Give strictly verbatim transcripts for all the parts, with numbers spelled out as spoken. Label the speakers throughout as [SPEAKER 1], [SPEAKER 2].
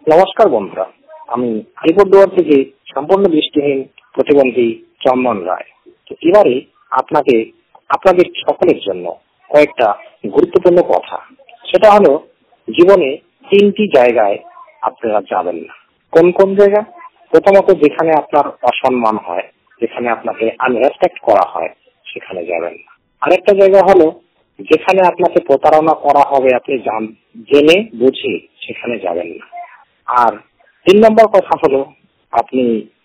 [SPEAKER 1] নমস্কার বন্ধুরা, আমি আলিপুরদুয়ার থেকে সম্পূর্ণ দৃষ্টিহীন প্রতিবন্ধী চন্দন রায়। এবারে আপনাকে আপনাদের সকলের জন্য কয়েকটা গুরুত্বপূর্ণ কথা। সেটা হলো, জীবনে তিনটি জায়গায় আপনারা যাবেন না। কোন কোন জায়গা? প্রথমত, যেখানে আপনার অসম্মান হয়, যেখানে আপনাকে আনরেসপেক্ট করা হয়, সেখানে যাবেন না। আরেকটা জায়গা হলো, যেখানে আপনাকে প্রতারণা করা হবে, আপনি জেনে বুঝে সেখানে যাবেন না। আর তিন নম্বর কথা হলো, আপনি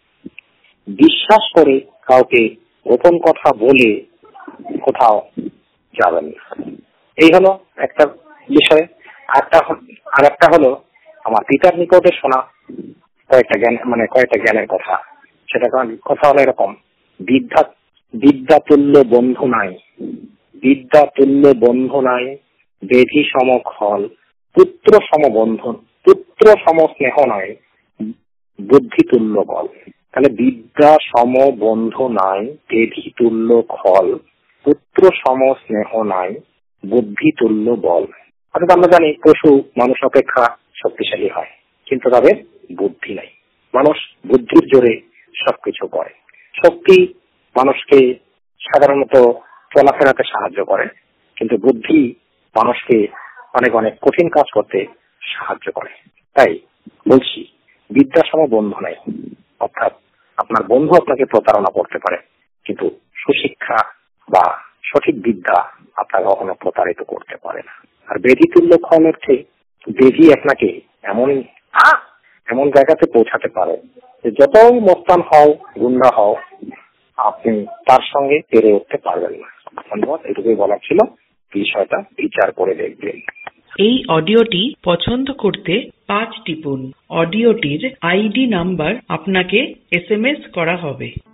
[SPEAKER 1] বিশ্বাস করে কাউকে গোপন কথা বলে কোথাও যাবেন না। এই হলো একটা বিষয়। আরেকটা আর একটা হলো, আমার পিতার নিকটে শোনা কয়েকটা জ্ঞান মানে কয়েকটা জ্ঞানের কথা। সেটা কথা হলো এরকম: বিদ্যা বিদ্যা তুল্য বন্ধু নাই, বিদ্যা তুল্য বন্ধু নাই, বেধি সম খল, পুত্র সম বন্ধন, পুত্র সম স্নেহ নয়, বুদ্ধি তুল্য বল। তাহলে বিদ্যা সম বন্ধু নাই, বেধি তুল্য খল, পুত্র সম স্নেহ নাই, বুদ্ধি তুল্য বল। অর্থাৎ আমরা জানি পশু মানুষ অপেক্ষা শক্তিশালী হয়, কিন্তু তাদের বুদ্ধি নাই। মানুষ বুদ্ধির জোরে সবকিছু করে। শক্তি মানুষকে সাধারণত চলাফেরাতে সাহায্য করে, কিন্তু বুদ্ধি মানুষকে অনেক অনেক কঠিন কাজ করতে সাহায্য করে। তাই বলছি, বিদ্যা সম বন্ধু নাই। অর্থাৎ আপনার বন্ধু আপনাকে প্রতারণা করতে পারে, কিন্তু সুশিক্ষা বা সঠিক বিদ্যা আপনাকে কখনো প্রতারিত করতে পারে না। আর বেধি তুল্য খল অর্থে, বেধি আপনাকে এমন এমন জায়গাতে পৌঁছাতে পারে যে যতই মস্তান হও, গুন্ডা হও, আপনি তার সঙ্গে পেরে উঠতে পারবেন না। ধন্যবাদ। এটুকুই বলার ছিল। বিষয়টা বিচার করে দেখবেন।
[SPEAKER 2] এই অডিওটি পছন্দ করতে পাঁচ টিপুন। অডিওটির আইডি নাম্বার আপনাকে এস এম এস করা হবে।